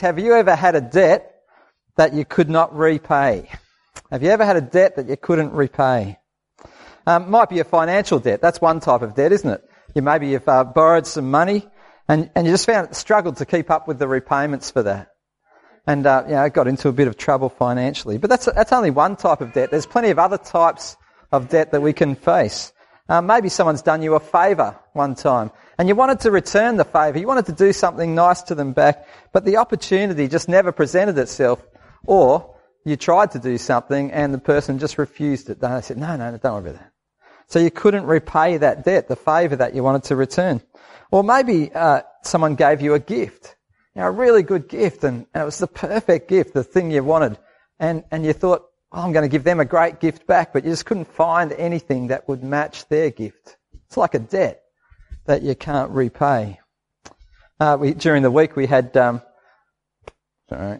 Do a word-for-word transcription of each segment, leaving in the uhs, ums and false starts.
Have you ever had a debt that you could not repay? Have you ever had a debt that you couldn't repay? Um, might be a financial debt. That's one type of debt, isn't it? You maybe you've uh, borrowed some money and, and you just found struggled to keep up with the repayments for that. And, uh, you know, got into a bit of trouble financially. But that's, that's only one type of debt. There's plenty of other types of debt that we can face. Um, maybe someone's done you a favour one time and you wanted to return the favour. You wanted to do something nice to them back, but the opportunity just never presented itself. Or you tried to do something and the person just refused it. They said, no, no, don't worry about that. So you couldn't repay that debt, the favour that you wanted to return. Or maybe uh, someone gave you a gift. You know, a really good gift, and it was the perfect gift, the thing you wanted. And, and you thought, oh, I'm going to give them a great gift back, but you just couldn't find anything that would match their gift. It's like a debt that you can't repay. Uh, we, during the week we had, um, sorry,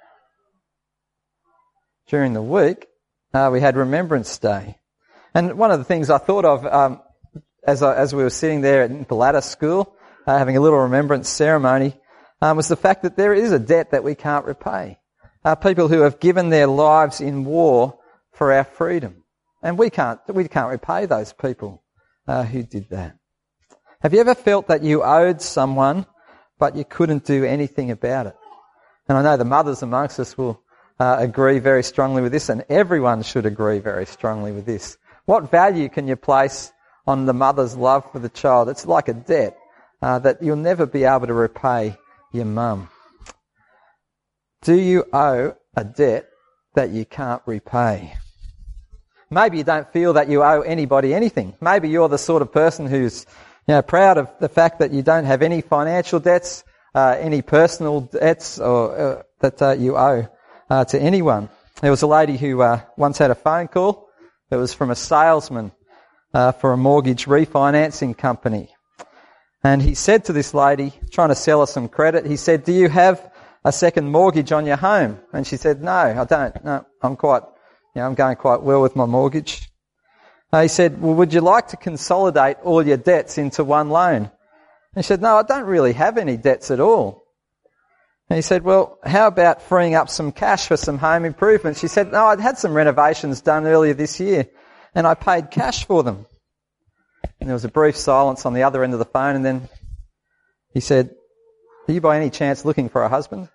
during the week uh, we had Remembrance Day. And one of the things I thought of um, as, I, as we were sitting there at the ladder school, uh, having a little remembrance ceremony, Um, was the fact that there is a debt that we can't repay. Uh, people who have given their lives in war for our freedom. And we can't, we can't repay those people uh, who did that. Have you ever felt that you owed someone but you couldn't do anything about it? And I know the mothers amongst us will uh, agree very strongly with this, and everyone should agree very strongly with this. What value can you place on the mother's love for the child? It's like a debt uh, that you'll never be able to repay your mum. Do you owe a debt that you can't repay? Maybe you don't feel that you owe anybody anything. Maybe you're the sort of person who's, you know, proud of the fact that you don't have any financial debts, uh, any personal debts or uh, that uh, you owe uh, to anyone. There was a lady who uh, once had a phone call. It was from a salesman uh, for a mortgage refinancing company. And he said to this lady, trying to sell her some credit, he said, do you have a second mortgage on your home? And she said, no, I don't. No, I'm quite, you know, I'm going quite well with my mortgage. Uh, he said, well, would you like to consolidate all your debts into one loan? And she said, no, I don't really have any debts at all. And he said, well, how about freeing up some cash for some home improvements? She said, no, I'd had some renovations done earlier this year and I paid cash for them. And there was a brief silence on the other end of the phone, and then he said, are you by any chance looking for a husband?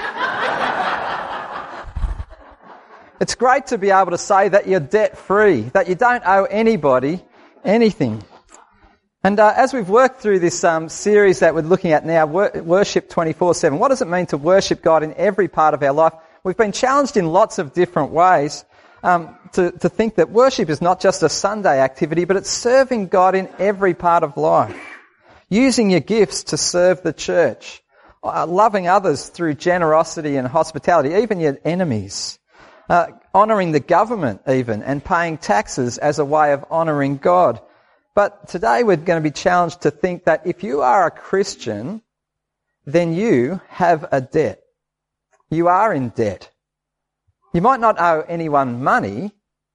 It's great to be able to say that you're debt-free, that you don't owe anybody anything. And uh, as we've worked through this um, series that we're looking at now, wor- Worship twenty-four seven, what does it mean to worship God in every part of our life? We've been challenged in lots of different ways. Um, to, to think that worship is not just a Sunday activity, but it's serving God in every part of life. Using your gifts to serve the church. Uh, loving others through generosity and hospitality, even your enemies. Uh, honouring the government even, and paying taxes as a way of honouring God. But today we're going to be challenged to think that if you are a Christian, then you have a debt. You are in debt. You might not owe anyone money,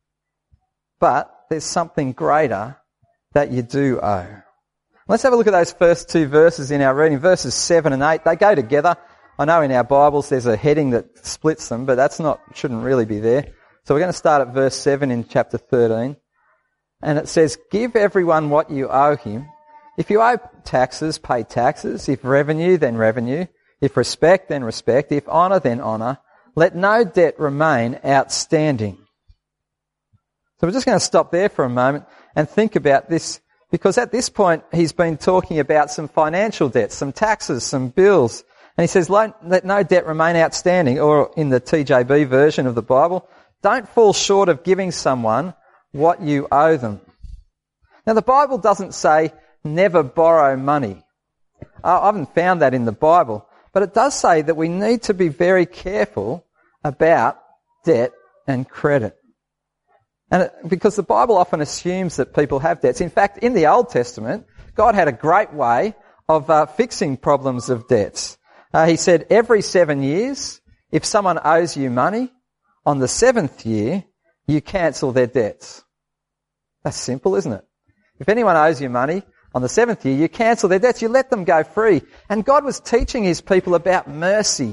but there's something greater that you do owe. Let's have a look at those first two verses in our reading, verses seven and eight. They go together. I know in our Bibles there's a heading that splits them, but that's not, shouldn't really be there. So we're going to start at verse seven in chapter thirteen. And it says, give everyone what you owe him. If you owe taxes, pay taxes. If revenue, then revenue. If respect, then respect. If honour, then honour. Let no debt remain outstanding. So we're just going to stop there for a moment and think about this, because at this point he's been talking about some financial debts, some taxes, some bills. And he says, let no debt remain outstanding, or in the T J B version of the Bible, don't fall short of giving someone what you owe them. Now the Bible doesn't say never borrow money. I haven't found that in the Bible, but it does say that we need to be very careful about debt and credit. And it, because the Bible often assumes that people have debts. In fact, in the Old Testament, God had a great way of uh, fixing problems of debts. Uh, he said every seven years, if someone owes you money, on the seventh year, you cancel their debts. That's simple, isn't it? If anyone owes you money, on the seventh year, you cancel their debts, you let them go free. And God was teaching his people about mercy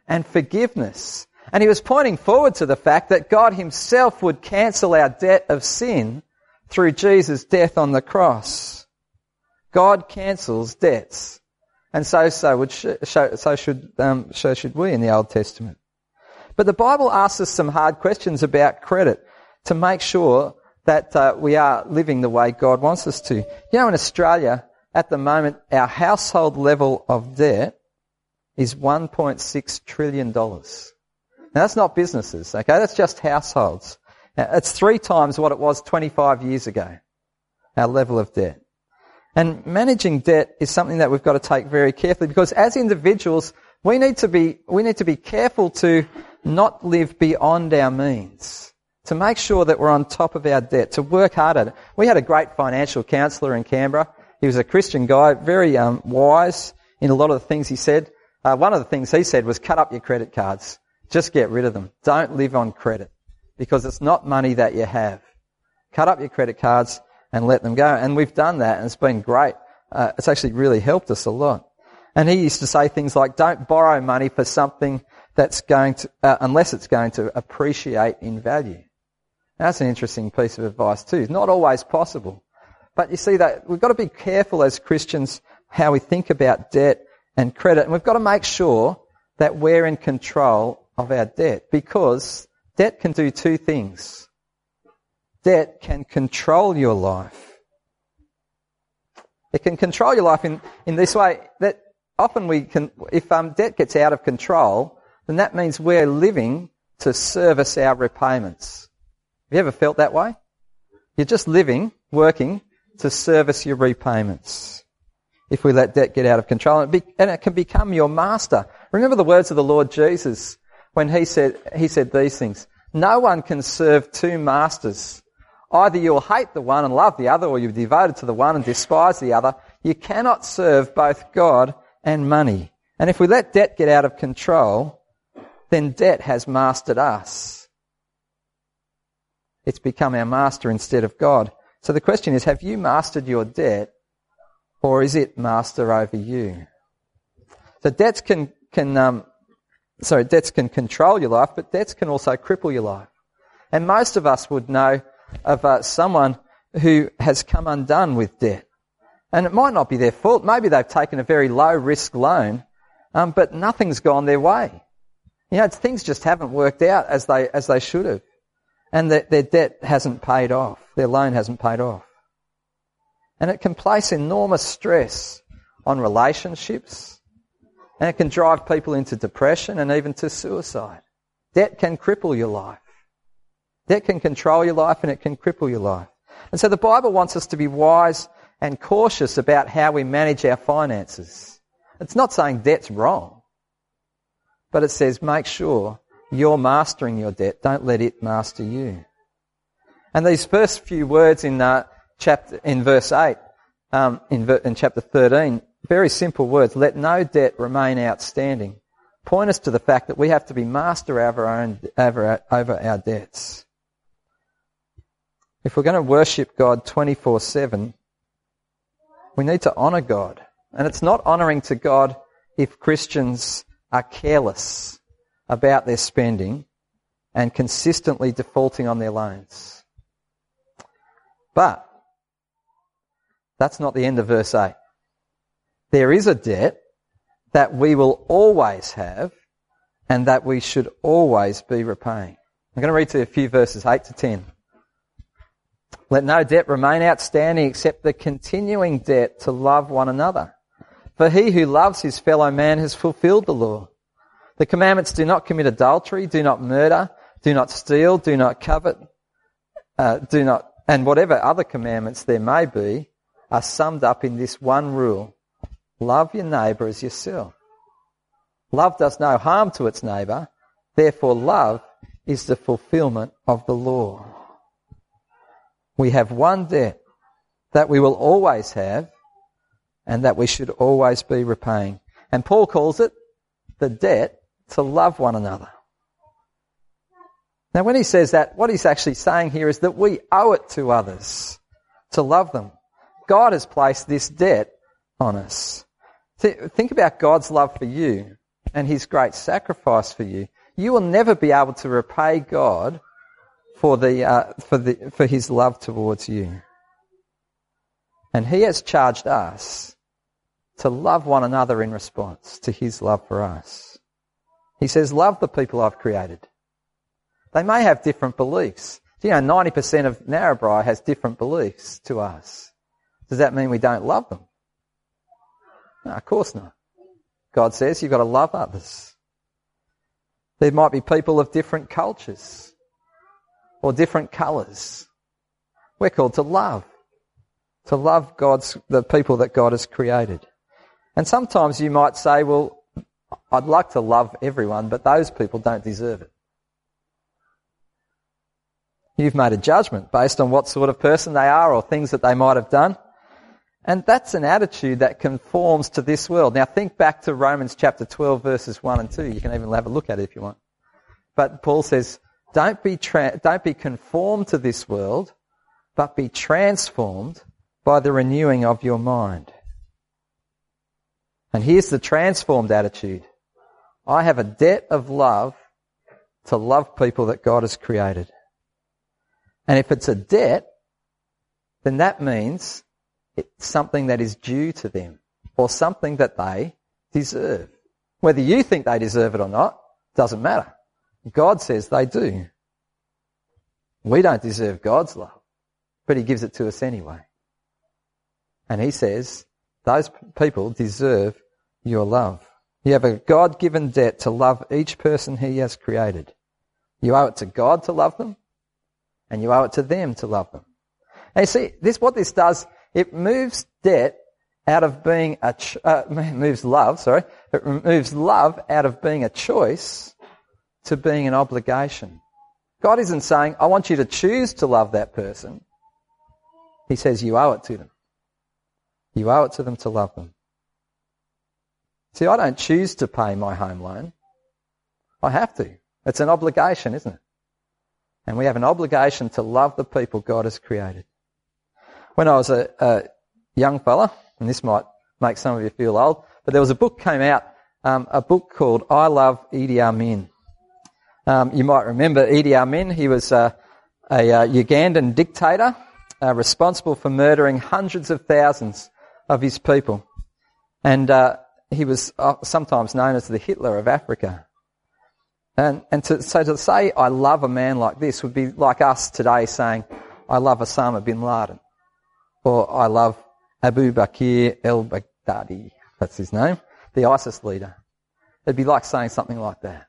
and forgiveness. And he was pointing forward to the fact that God himself would cancel our debt of sin through Jesus' death on the cross. God cancels debts. And so, so, would sh- so, should, um, so should we in the Old Testament. But the Bible asks us some hard questions about credit to make sure that uh, we are living the way God wants us to. You know, in Australia, at the moment, our household level of debt is one point six trillion dollars. Now, that's not businesses, okay? That's just households. Now, it's three times what it was twenty-five years ago, our level of debt. And managing debt is something that we've got to take very carefully, because as individuals, we need to be, we need to be careful to not live beyond our means, to make sure that we're on top of our debt, to work hard at it. We had a great financial counsellor in Canberra. He was a Christian guy, very um, wise in a lot of the things he said. Uh, one of the things he said was cut up your credit cards. Just get rid of them. Don't live on credit, because it's not money that you have. Cut up your credit cards and let them go. And we've done that, and it's been great. Uh, it's actually really helped us a lot. And he used to say things like, don't borrow money for something that's going to, uh, unless it's going to appreciate in value. Now, that's an interesting piece of advice too. It's not always possible. But you see that we've got to be careful as Christians how we think about debt and credit. And we've got to make sure that we're in control of our debt, because debt can do two things. Debt can control your life. It can control your life in, in this way, that often we can, if um, debt gets out of control, then that means we're living to service our repayments. Have you ever felt that way? You're just living, working to service your repayments. If we let debt get out of control, and it, be, and it can become your master. Remember the words of the Lord Jesus when he said, he said these things. No one can serve two masters. Either you'll hate the one and love the other, or you're devoted to the one and despise the other. You cannot serve both God and money. And if we let debt get out of control, then debt has mastered us. It's become our master instead of God. So the question is, have you mastered your debt, or is it master over you? So debts can, can um, sorry, debts can control your life, but debts can also cripple your life. And most of us would know of uh, someone who has come undone with debt. And it might not be their fault. Maybe they've taken a very low-risk loan, um, but nothing's gone their way. You know, it's, things just haven't worked out as they as they should have. And their, their debt hasn't paid off. Their loan hasn't paid off. And it can place enormous stress on relationships. And it can drive people into depression and even to suicide. Debt can cripple your life. Debt can control your life, and it can cripple your life. And so the Bible wants us to be wise and cautious about how we manage our finances. It's not saying debt's wrong, but it says make sure you're mastering your debt. Don't let it master you. And these first few words in uh, chapter in verse eight, um, in, ver- in chapter thirteen, very simple words. Let no debt remain outstanding. Point us to the fact that we have to be master over our own, over, over our debts. If we're going to worship God twenty-four seven, we need to honour God. And it's not honouring to God if Christians are careless about their spending and consistently defaulting on their loans. But that's not the end of verse eight. There is a debt that we will always have and that we should always be repaying. I'm going to read to you a few verses, eight to ten. Let no debt remain outstanding except the continuing debt to love one another. For he who loves his fellow man has fulfilled the law. The commandments: do not commit adultery, do not murder, do not steal, do not covet, uh, do not, and whatever other commandments there may be, are summed up in this one rule: love your neighbour as yourself. Love does no harm to its neighbour, therefore love is the fulfilment of the law. We have one debt that we will always have and that we should always be repaying. And Paul calls it the debt to love one another. Now when he says that, what he's actually saying here is that we owe it to others to love them. God has placed this debt on us. Think about God's love for you. and his great sacrifice for you, you will never be able to repay God for the uh, for the for his love towards you. And he has charged us to love one another in response to his love for us. He says, love the people I've created. They may have different beliefs. You know, ninety percent of Narrabri has different beliefs to us. Does that mean we don't love them? No, of course not. God says you've got to love others. There might be people of different cultures or different colours. We're called to love. To love God's, the people that God has created. And sometimes you might say, well, I'd like to love everyone, but those people don't deserve it. You've made a judgment based on what sort of person they are or things that they might have done. And that's an attitude that conforms to this world. Now think back to Romans chapter twelve verses one and two. You can even have a look at it if you want. But Paul says, don't be tra- don't be conformed to this world, but be transformed by the renewing of your mind. And here's the transformed attitude. I have a debt of love to love people that God has created. And if it's a debt, then that means it's something that is due to them or something that they deserve. Whether you think they deserve it or not, doesn't matter. God says they do. We don't deserve God's love, but he gives it to us anyway. And he says, those people deserve your love. You have a God-given debt to love each person he has created. You owe it to God to love them, and you owe it to them to love them. And you see, this what this does, it moves debt out of being a, ch- uh, moves love, sorry, it moves love out of being a choice to being an obligation. God isn't saying, I want you to choose to love that person. He says, you owe it to them. You owe it to them to love them. See, I don't choose to pay my home loan. I have to. It's an obligation, isn't it? And we have an obligation to love the people God has created. When I was a, a young fella, and this might make some of you feel old, but there was a book came out, um, a book called I Love Idi Amin. Um, you might remember Idi Amin. He was uh, a uh, Ugandan dictator uh, responsible for murdering hundreds of thousands of his people. And uh, he was uh, sometimes known as the Hitler of Africa. And, and to, so to say, I love a man like this would be like us today saying, I love Osama bin Laden. Or I love Abu Bakr el-Baghdadi, that's his name, the ISIS leader. It'd be like saying something like that.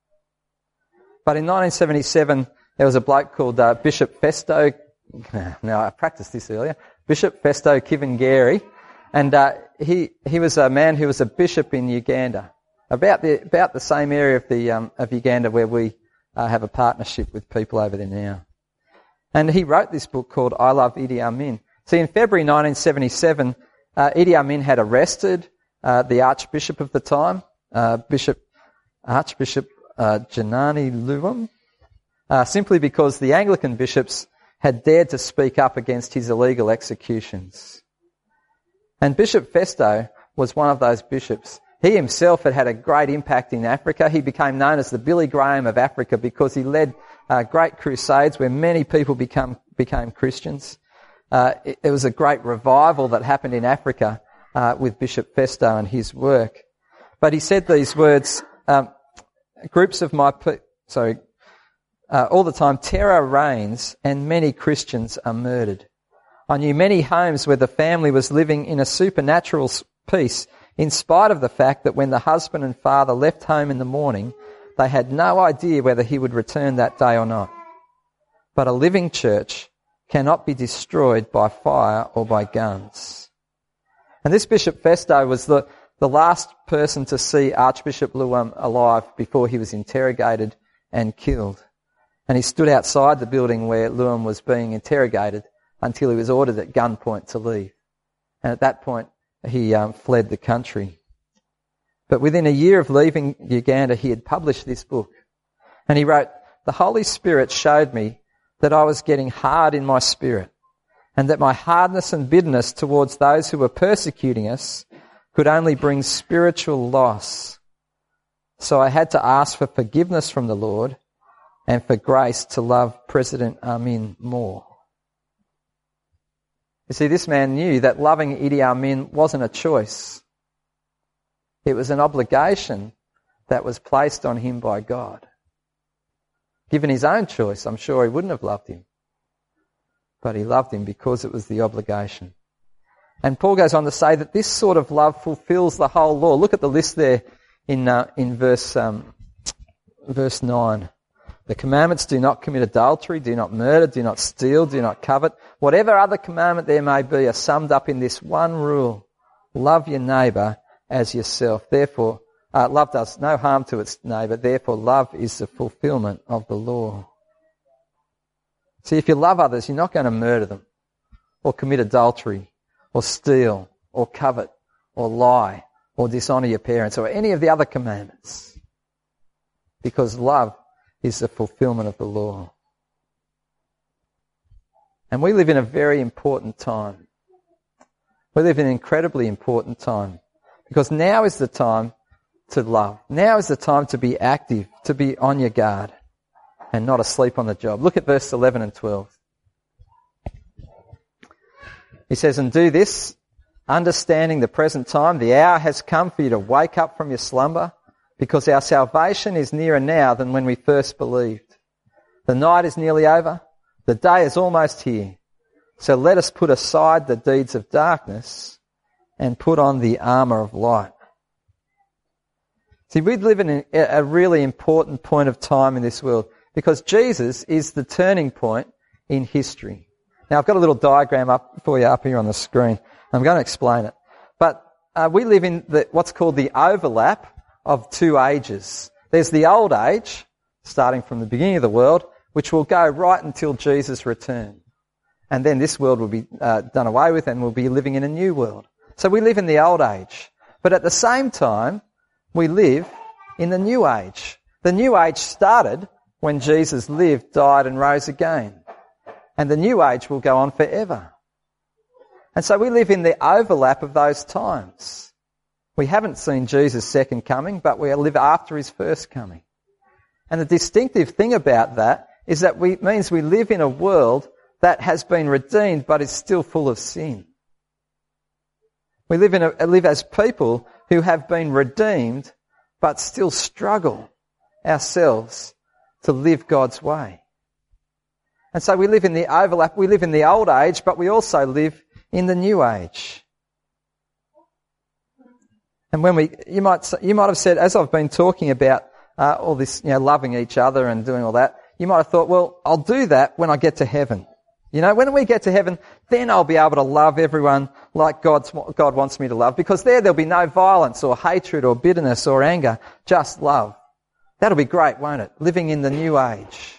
But in nineteen seventy-seven, there was a bloke called uh, Bishop Festo, now I practiced this earlier, Bishop Festo Kivangari, and uh, he he was a man who was a bishop in Uganda, about the about the same area of the um, of Uganda where we uh, have a partnership with people over there now. And he wrote this book called I Love Idi Amin. See, in February nineteen seventy-seven, uh, Idi Amin had arrested uh, the Archbishop of the time, uh, Bishop Archbishop uh, Janani Luwum, uh, simply because the Anglican bishops had dared to speak up against his illegal executions. And Bishop Festo was one of those bishops. He himself had had a great impact in Africa. He became known as the Billy Graham of Africa because he led uh, great crusades where many people become, became Christians. Uh, it, it was a great revival that happened in Africa uh, with Bishop Festo and his work. But he said these words, um, groups of my, pe- sorry, uh, all the time, terror reigns and many Christians are murdered. I knew many homes where the family was living in a supernatural peace in spite of the fact that when the husband and father left home in the morning, they had no idea whether he would return that day or not. But a living church cannot be destroyed by fire or by guns. And this Bishop Festo was the, the last person to see Archbishop Luwum alive before he was interrogated and killed. And he stood outside the building where Luwum was being interrogated until he was ordered at gunpoint to leave. And at that point, he um, fled the country. But within a year of leaving Uganda, he had published this book. And he wrote, "The Holy Spirit showed me that I was getting hard in my spirit, and that my hardness and bitterness towards those who were persecuting us could only bring spiritual loss. So I had to ask for forgiveness from the Lord and for grace to love President Amin more. You see, this man knew that loving Idi Amin wasn't a choice. It was an obligation that was placed on him by God. Given his own choice, I'm sure he wouldn't have loved him. But he loved him because it was the obligation. And Paul goes on to say that this sort of love fulfills the whole law. Look at the list there in uh, in verse um, verse nine. The commandments: do not commit adultery, do not murder, do not steal, do not covet. Whatever other commandment there may be are summed up in this one rule: love your neighbour as yourself. Therefore, uh, love does no harm to its neighbour. Therefore, love is the fulfilment of the law. See, if you love others, you're not going to murder them, or commit adultery, or steal, or covet, or lie, or dishonour your parents, or any of the other commandments. Because love is the fulfilment of the law. And we live in a very important time. We live in an incredibly important time. Because now is the time to love. Now is the time to be active, to be on your guard, and not asleep on the job. Look at verse eleven and twelve. He says, and do this, understanding the present time, the hour has come for you to wake up from your slumber, because our salvation is nearer now than when we first believed. The night is nearly over, the day is almost here. So let us put aside the deeds of darkness and put on the armour of light. See, we live in a really important point of time in this world, because Jesus is the turning point in history. Now, I've got a little diagram up for you up here on the screen. I'm going to explain it. But uh, we live in the, what's called the overlap of two ages. There's the old age, starting from the beginning of the world, which will go right until Jesus' return. And then this world will be uh, done away with and we'll be living in a new world. So we live in the old age. But at the same time, we live in the new age. The new age started when Jesus lived, died and rose again. And the new age will go on forever. And so we live in the overlap of those times. We haven't seen Jesus' second coming, but we live after his first coming. And the distinctive thing about that is that we, it means we live in a world that has been redeemed but is still full of sin. We live in a, live as people who have been redeemed but still struggle ourselves to live God's way. And so we live in the overlap, we live in the old age, but we also live in the new age. And when we, you might, you might have said, as I've been talking about uh, all this, you know, loving each other and doing all that, you might have thought, well, I'll do that when I get to heaven. You know, when we get to heaven, then I'll be able to love everyone like God's, God wants me to love, because there there'll be no violence or hatred or bitterness or anger, just love. That'll be great, won't it? Living in the new age.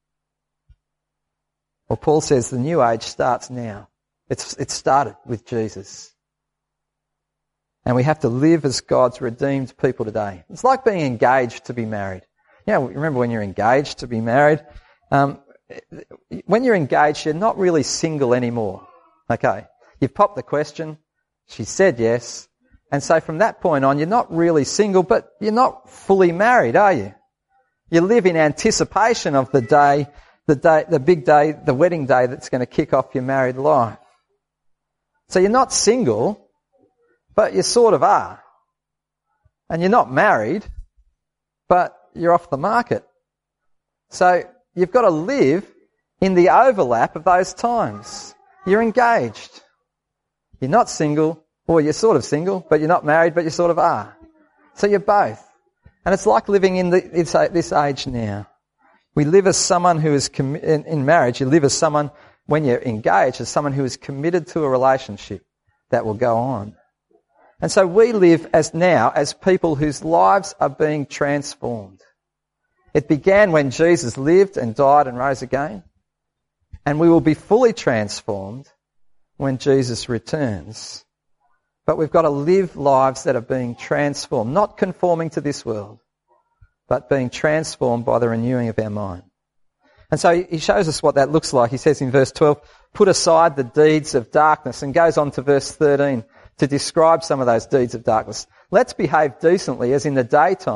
Well, Paul says the new age starts now. It's, it started with Jesus. And we have to live as God's redeemed people today. It's like being engaged to be married. You know, remember when you're engaged to be married? Um, when you're engaged, you're not really single anymore. Okay. You've popped the question. She said yes. And so from that point on, you're not really single, but you're not fully married, are you? You live in anticipation of the day, the day, the big day, the wedding day that's going to kick off your married life. So you're not single, but you sort of are. And you're not married, but you're off the market. So you've got to live in the overlap of those times. You're engaged. You're not single, or you're sort of single, but you're not married, but you sort of are. So you're both. And it's like living in the, this age now. We live as someone who is, commi- in, in marriage, you live as someone, when you're engaged, as someone who is committed to a relationship that will go on. And so we live as now as people whose lives are being transformed. It began when Jesus lived and died and rose again. And we will be fully transformed when Jesus returns. But we've got to live lives that are being transformed, not conforming to this world, but being transformed by the renewing of our mind. And so he shows us what that looks like. He says in verse twelve, put aside the deeds of darkness, and goes on to verse thirteen to describe some of those deeds of darkness. Let's behave decently as in the daytime,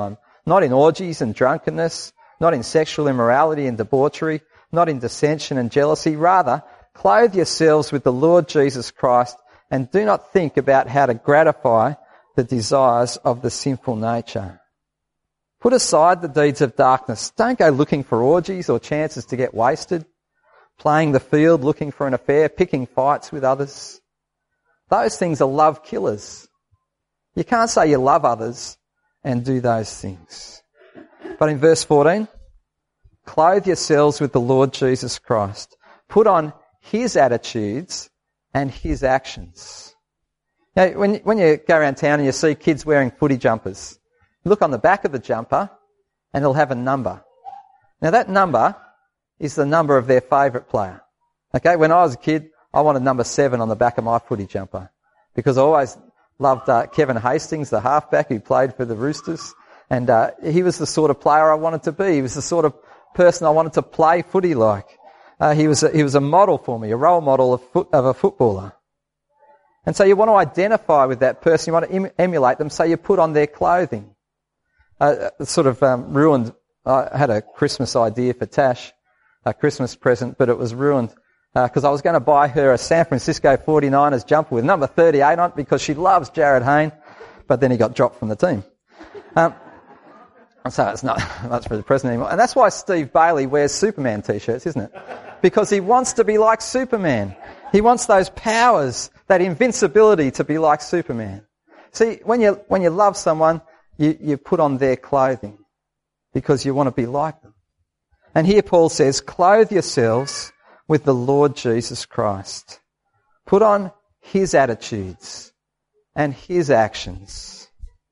not in orgies and drunkenness, not in sexual immorality and debauchery, not in dissension and jealousy. Rather, clothe yourselves with the Lord Jesus Christ and do not think about how to gratify the desires of the sinful nature. Put aside the deeds of darkness. Don't go looking for orgies or chances to get wasted, playing the field, looking for an affair, picking fights with others. Those things are love killers. You can't say you love others and do those things. But in verse fourteen, clothe yourselves with the Lord Jesus Christ. Put on his attitudes and his actions. Now, when, when you go around town and you see kids wearing footy jumpers, you look on the back of the jumper and it'll have a number. Now that number is the number of their favourite player. Okay, when I was a kid, I wanted number seven on the back of my footy jumper because I always loved uh, Kevin Hastings, the halfback who played for the Roosters, and uh, he was the sort of player I wanted to be. He was the sort of person I wanted to play footy like. Uh, he was a, he was a model for me, a role model of, foot, of a footballer. And so you want to identify with that person, you want to em- emulate them, so you put on their clothing. Uh, it sort of um, ruined, I had a Christmas idea for Tash, a Christmas present, but it was ruined because uh, I was going to buy her a San Francisco forty-niners jumper with number thirty-eight on it because she loves Jared Hayne, but then he got dropped from the team. Um, so it's not much for the present anymore. And that's why Steve Bailey wears Superman t-shirts, isn't it? Because he wants to be like Superman. He wants those powers, that invincibility to be like Superman. See, when you when you love someone, you, you put on their clothing because you want to be like them. And here Paul says, clothe yourselves with the Lord Jesus Christ. Put on his attitudes and his actions.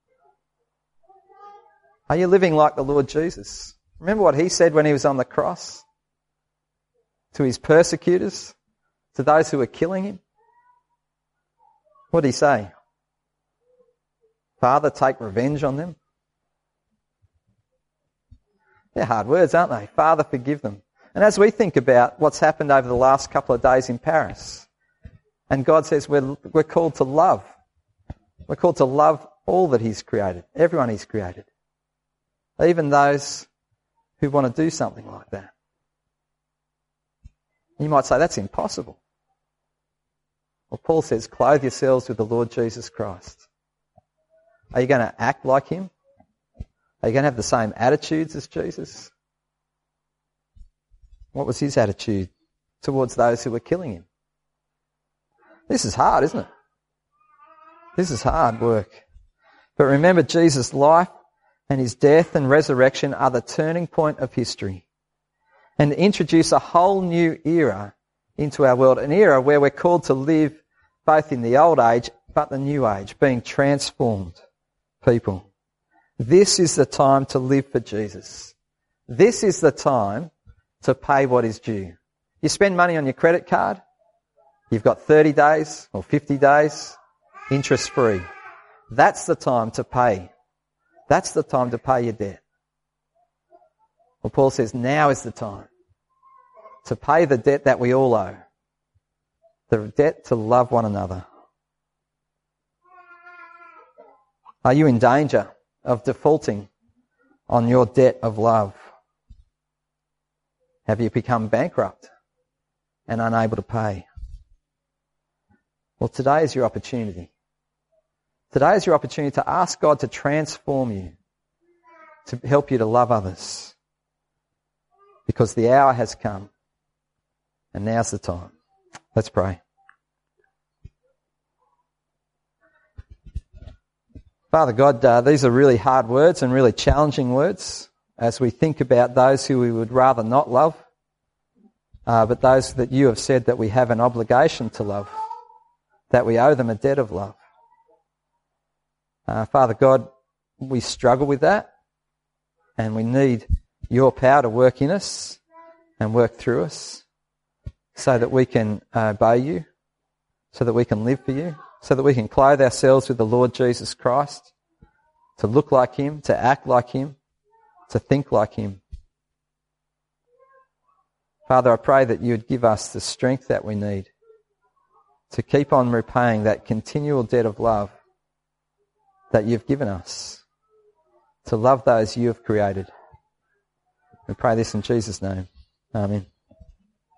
Are you living like the Lord Jesus? Remember what he said when he was on the cross? To his persecutors, to those who were killing him? What did he say? Father, take revenge on them. They're hard words, aren't they? Father, forgive them. And as we think about what's happened over the last couple of days in Paris, and God says we're, we're called to love. We're called to love all that he's created, everyone he's created. Even those who want to do something like that. You might say, that's impossible. Well, Paul says, clothe yourselves with the Lord Jesus Christ. Are you going to act like him? Are you going to have the same attitudes as Jesus? What was his attitude towards those who were killing him? This is hard, isn't it? This is hard work. But remember, Jesus' life and his death and resurrection are the turning point of history and introduce a whole new era into our world, an era where we're called to live both in the old age but the new age, being transformed people. This is the time to live for Jesus. This is the time to pay what is due. You spend money on your credit card, you've got thirty days or fifty days, interest free. That's the time to pay. That's the time to pay your debt. Well, Paul says now is the time to pay the debt that we all owe. The debt to love one another. Are you in danger of defaulting on your debt of love? Have you become bankrupt and unable to pay? Well, today is your opportunity. Today is your opportunity to ask God to transform you, to help you to love others. Because the hour has come, and now's the time. Let's pray. Father God, uh, these are really hard words and really challenging words as we think about those who we would rather not love, uh, but those that you have said that we have an obligation to love, that we owe them a debt of love. Uh, Father God, we struggle with that, and we need your power to work in us and work through us so that we can obey you, so that we can live for you, so that we can clothe ourselves with the Lord Jesus Christ, to look like him, to act like him, to think like him. Father, I pray that you would give us the strength that we need to keep on repaying that continual debt of love that you've given us, to love those you have created. We pray this in Jesus' name. Amen.